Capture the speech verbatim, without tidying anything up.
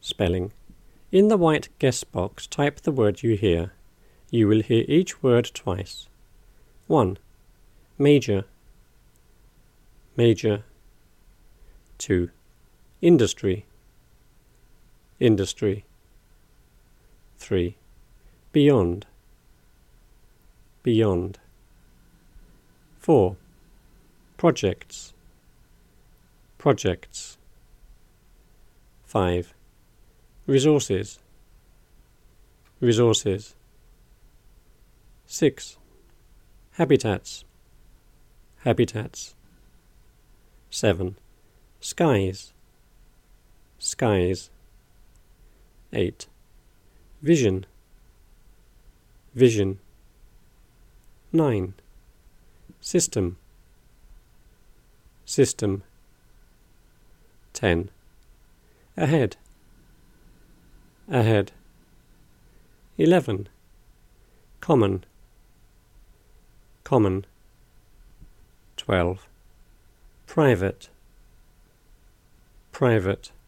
Spelling. In the white guess box, type the word you hear. You will hear each word twice. one. Major. Major. two. Industry. Industry. three. Beyond. Beyond. four. Projects. Projects. five. Resources. Resources. six. Habitats. Habitats. seven. Skies. Skies. eight. Vision. Vision. nine. System. System. ten. Ahead. Ahead. eleven. Common. Common. twelve. Private. Private.